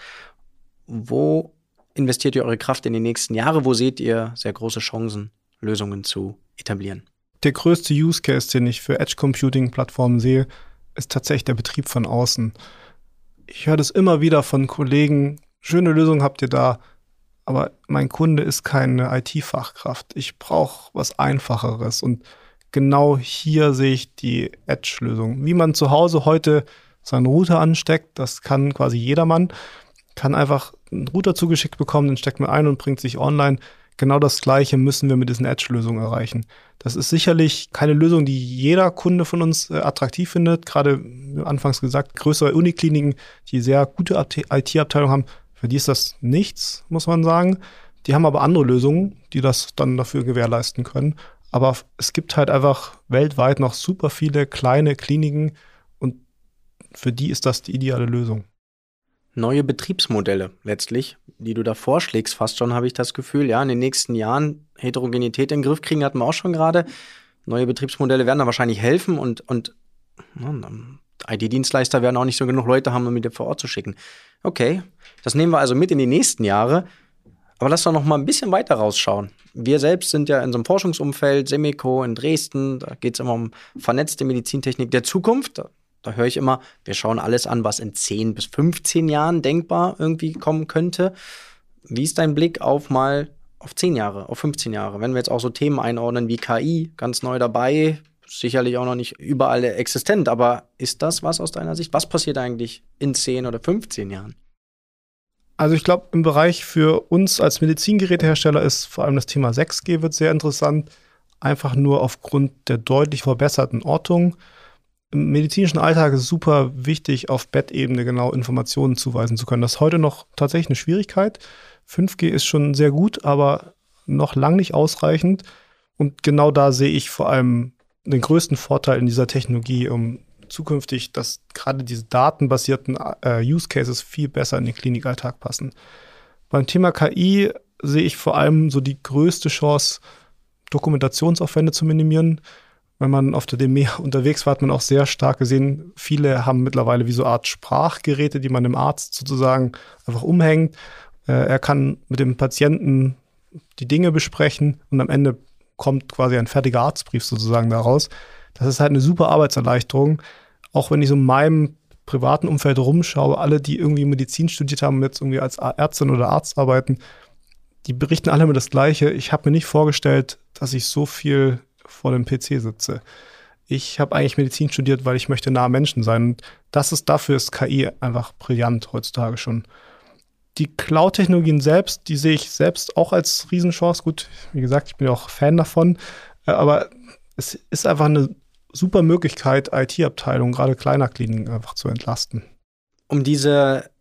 Wo investiert ihr eure Kraft in die nächsten Jahre? Wo seht ihr sehr große Chancen, Lösungen zu etablieren? Der größte Use Case, den ich für Edge-Computing-Plattformen sehe, ist tatsächlich der Betrieb von außen. Ich höre das immer wieder von Kollegen, schöne Lösung habt ihr da, aber mein Kunde ist keine I T-Fachkraft. Ich brauche was Einfacheres und genau hier sehe ich die Edge-Lösung. Wie man zu Hause heute seinen Router ansteckt, das kann quasi jedermann, kann einfach einen Router zugeschickt bekommen, den steckt man ein und bringt sich online. Genau das Gleiche müssen wir mit diesen Edge-Lösungen erreichen. Das ist sicherlich keine Lösung, die jeder Kunde von uns äh, attraktiv findet. Gerade, wie anfangs gesagt, größere Unikliniken, die sehr gute I T-Abteilungen haben, für die ist das nichts, muss man sagen. Die haben aber andere Lösungen, die das dann dafür gewährleisten können. Aber es gibt halt einfach weltweit noch super viele kleine Kliniken und für die ist das die ideale Lösung. Neue Betriebsmodelle letztlich, die du da vorschlägst, fast schon, habe ich das Gefühl, ja, in den nächsten Jahren Heterogenität in den Griff kriegen, hatten wir auch schon gerade. Neue Betriebsmodelle werden da wahrscheinlich helfen und, und ja, I T-Dienstleister werden auch nicht so genug Leute haben, um mit dir vor Ort zu schicken. Okay, das nehmen wir also mit in die nächsten Jahre. Aber lass doch noch mal ein bisschen weiter rausschauen. Wir selbst sind ja in so einem Forschungsumfeld, Semico in Dresden, da geht es immer um vernetzte Medizintechnik der Zukunft. Da, da höre ich immer, wir schauen alles an, was in zehn bis fünfzehn Jahren denkbar irgendwie kommen könnte. Wie ist dein Blick auf mal auf zehn Jahre, auf fünfzehn Jahre? Wenn wir jetzt auch so Themen einordnen wie K I, ganz neu dabei, sicherlich auch noch nicht überall existent, aber ist das was aus deiner Sicht? Was passiert eigentlich in zehn oder fünfzehn Jahren? Also ich glaube, im Bereich für uns als Medizingerätehersteller ist vor allem das Thema sechs G wird sehr interessant, einfach nur aufgrund der deutlich verbesserten Ortung. Im medizinischen Alltag ist es super wichtig, auf Bettebene genau Informationen zuweisen zu können. Das ist heute noch tatsächlich eine Schwierigkeit. fünf G ist schon sehr gut, aber noch lang nicht ausreichend. Und genau da sehe ich vor allem den größten Vorteil in dieser Technologie, um zukünftig, dass gerade diese datenbasierten äh, Use Cases viel besser in den Klinikalltag passen. Beim Thema K I sehe ich vor allem so die größte Chance, Dokumentationsaufwände zu minimieren. Wenn man auf der D M E unterwegs war, hat man auch sehr stark gesehen, viele haben mittlerweile wie so eine Art Sprachgeräte, die man dem Arzt sozusagen einfach umhängt. Äh, er kann mit dem Patienten die Dinge besprechen und am Ende kommt quasi ein fertiger Arztbrief sozusagen daraus. Das ist halt eine super Arbeitserleichterung. Auch wenn ich so in meinem privaten Umfeld rumschaue, alle, die irgendwie Medizin studiert haben und jetzt irgendwie als Ärztin oder Arzt arbeiten, die berichten alle immer das Gleiche. Ich habe mir nicht vorgestellt, dass ich so viel vor dem P C sitze. Ich habe eigentlich Medizin studiert, weil ich möchte nahe Menschen sein. Und das ist, dafür ist K I einfach brillant heutzutage schon. Die Cloud-Technologien selbst, die sehe ich selbst auch als Riesenchance. Gut, wie gesagt, ich bin ja auch Fan davon. Aber es ist einfach eine super Möglichkeit, I T-Abteilungen, gerade kleiner Kliniken, einfach zu entlasten. Um diese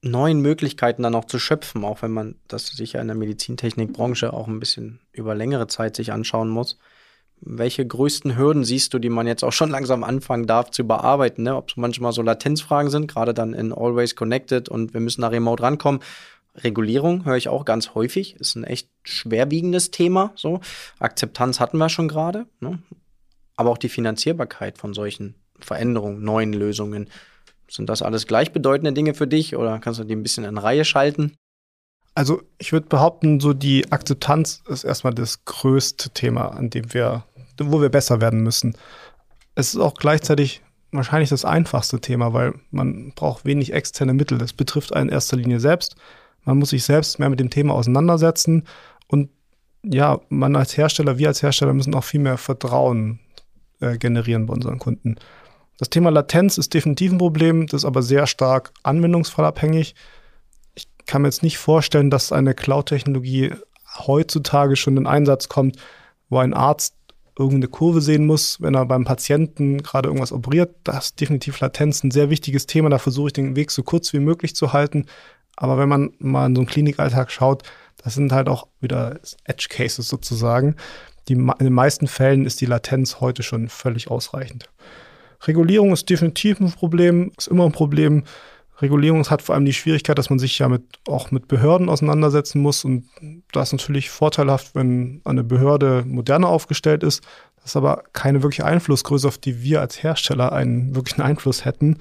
neuen Möglichkeiten dann auch zu schöpfen, auch wenn man das sicher in der Medizintechnikbranche auch ein bisschen über längere Zeit sich anschauen muss. Welche größten Hürden siehst du, die man jetzt auch schon langsam anfangen darf zu bearbeiten? Ne? Ob es manchmal so Latenzfragen sind, gerade dann in Always Connected und wir müssen da remote rankommen. Regulierung höre ich auch ganz häufig, ist ein echt schwerwiegendes Thema. So. Akzeptanz hatten wir schon gerade, ne? Aber auch die Finanzierbarkeit von solchen Veränderungen, neuen Lösungen. Sind das alles gleichbedeutende Dinge für dich oder kannst du die ein bisschen in Reihe schalten? Also ich würde behaupten, so die Akzeptanz ist erstmal das größte Thema, an dem wir, wo wir besser werden müssen. Es ist auch gleichzeitig wahrscheinlich das einfachste Thema, weil man braucht wenig externe Mittel. Das betrifft einen in erster Linie selbst. Man muss sich selbst mehr mit dem Thema auseinandersetzen und ja, man als Hersteller, wir als Hersteller müssen auch viel mehr Vertrauen äh, generieren bei unseren Kunden. Das Thema Latenz ist definitiv ein Problem, das ist aber sehr stark anwendungsfallabhängig. Ich kann mir jetzt nicht vorstellen, dass eine Cloud-Technologie heutzutage schon in Einsatz kommt, wo ein Arzt irgendeine Kurve sehen muss, wenn er beim Patienten gerade irgendwas operiert. Das ist definitiv Latenz ein sehr wichtiges Thema. Da versuche ich den Weg so kurz wie möglich zu halten. Aber wenn man mal in so einen Klinikalltag schaut, das sind halt auch wieder Edge-Cases sozusagen. Die, in den meisten Fällen ist die Latenz heute schon völlig ausreichend. Regulierung ist definitiv ein Problem, ist immer ein Problem. Regulierung hat vor allem die Schwierigkeit, dass man sich ja mit, auch mit Behörden auseinandersetzen muss. Und das ist natürlich vorteilhaft, wenn eine Behörde moderner aufgestellt ist. Das ist aber keine wirkliche Einflussgröße, auf die wir als Hersteller einen wirklichen Einfluss hätten.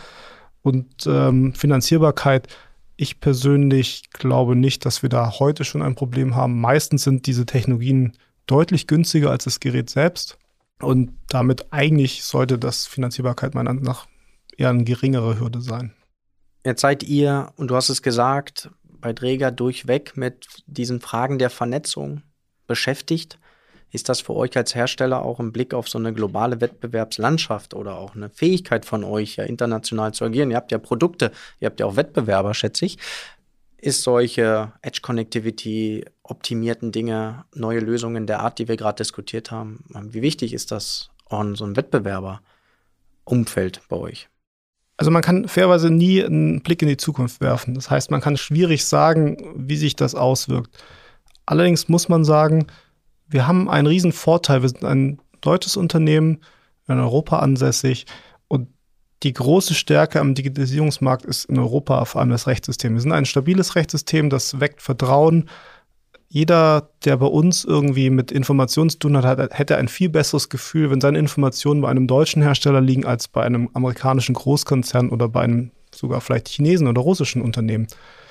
Und ähm, Finanzierbarkeit, ich persönlich glaube nicht, dass wir da heute schon ein Problem haben. Meistens sind diese Technologien deutlich günstiger als das Gerät selbst. Und damit eigentlich sollte das Finanzierbarkeit meiner Ansicht nach eher eine geringere Hürde sein. Jetzt seid ihr, und du hast es gesagt, bei Dräger durchweg mit diesen Fragen der Vernetzung beschäftigt. Ist das für euch als Hersteller auch im Blick auf so eine globale Wettbewerbslandschaft oder auch eine Fähigkeit von euch, ja international zu agieren? Ihr habt ja Produkte, ihr habt ja auch Wettbewerber, schätze ich. Ist solche Edge-Connectivity, optimierten Dinge, neue Lösungen der Art, die wir gerade diskutiert haben, wie wichtig ist das an so einem Wettbewerberumfeld bei euch? Also man kann fairerweise nie einen Blick in die Zukunft werfen. Das heißt, man kann schwierig sagen, wie sich das auswirkt. Allerdings muss man sagen, wir haben einen riesen Vorteil. Wir sind ein deutsches Unternehmen, in Europa ansässig und die große Stärke am Digitalisierungsmarkt ist in Europa vor allem das Rechtssystem. Wir sind ein stabiles Rechtssystem, das weckt Vertrauen. Jeder, der bei uns irgendwie mit Informationen zu tun hat, hätte ein viel besseres Gefühl, wenn seine Informationen bei einem deutschen Hersteller liegen, als bei einem amerikanischen Großkonzern oder bei einem sogar vielleicht Chinesen oder russischen Unternehmen.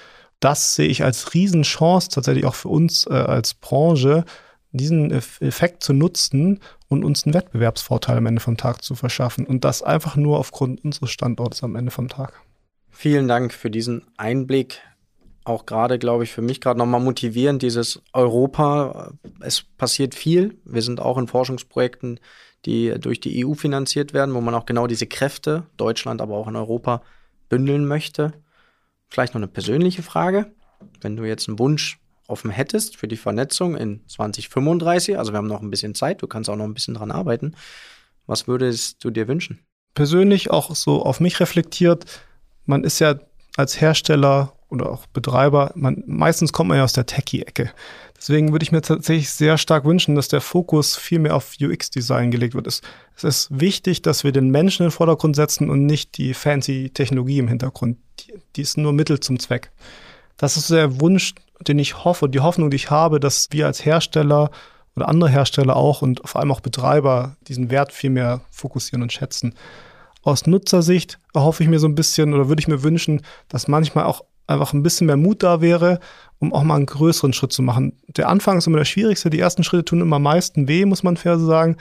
Das sehe ich als Riesenchance tatsächlich auch für uns äh, als Branche, diesen Effekt zu nutzen und uns einen Wettbewerbsvorteil am Ende vom Tag zu verschaffen. Und das einfach nur aufgrund unseres Standortes am Ende vom Tag. Vielen Dank für diesen Einblick. Auch gerade, glaube ich, für mich gerade nochmal motivierend, dieses Europa. Es passiert viel. Wir sind auch in Forschungsprojekten, die durch die E U finanziert werden, wo man auch genau diese Kräfte, Deutschland, aber auch in Europa, bündeln möchte. Vielleicht noch eine persönliche Frage. Wenn du jetzt einen Wunsch offen hättest für die Vernetzung in zwanzig fünfunddreißig, also wir haben noch ein bisschen Zeit, du kannst auch noch ein bisschen dran arbeiten, was würdest du dir wünschen? Persönlich auch so auf mich reflektiert, man ist ja als Hersteller oder auch Betreiber, man, meistens kommt man ja aus der Techie-Ecke. Deswegen würde ich mir tatsächlich sehr stark wünschen, dass der Fokus viel mehr auf U X-Design gelegt wird. Es, es ist wichtig, dass wir den Menschen in den Vordergrund setzen und nicht die fancy Technologie im Hintergrund. Die, die ist nur Mittel zum Zweck. Das ist der Wunsch, den ich hoffe, die Hoffnung, die ich habe, dass wir als Hersteller oder andere Hersteller auch und vor allem auch Betreiber diesen Wert viel mehr fokussieren und schätzen. Aus Nutzersicht erhoffe ich mir so ein bisschen oder würde ich mir wünschen, dass manchmal auch einfach ein bisschen mehr Mut da wäre, um auch mal einen größeren Schritt zu machen. Der Anfang ist immer der schwierigste, die ersten Schritte tun immer am meisten weh, muss man fair sagen.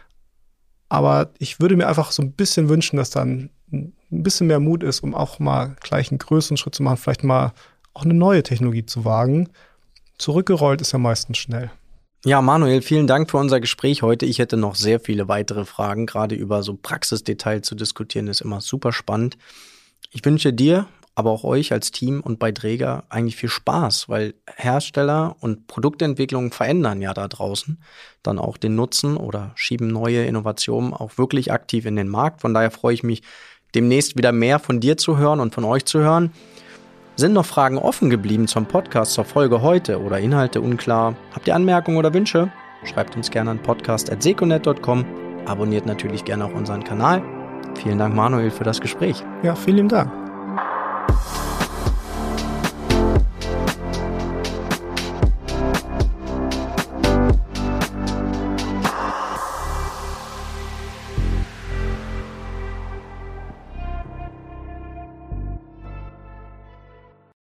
Aber ich würde mir einfach so ein bisschen wünschen, dass dann ein bisschen mehr Mut ist, um auch mal gleich einen größeren Schritt zu machen, vielleicht mal auch eine neue Technologie zu wagen. Zurückgerollt ist ja meistens schnell. Ja, Manuel, vielen Dank für unser Gespräch heute. Ich hätte noch sehr viele weitere Fragen, gerade über so Praxisdetails zu diskutieren, ist immer super spannend. Ich wünsche dir, aber auch euch als Team und bei Dräger eigentlich viel Spaß, weil Hersteller und Produktentwicklungen verändern ja da draußen dann auch den Nutzen oder schieben neue Innovationen auch wirklich aktiv in den Markt. Von daher freue ich mich, demnächst wieder mehr von dir zu hören und von euch zu hören. Sind noch Fragen offen geblieben zum Podcast, zur Folge heute oder Inhalte unklar? Habt ihr Anmerkungen oder Wünsche? Schreibt uns gerne an podcast at seconet punkt com. Abonniert natürlich gerne auch unseren Kanal. Vielen Dank, Manuel, für das Gespräch. Ja, vielen Dank.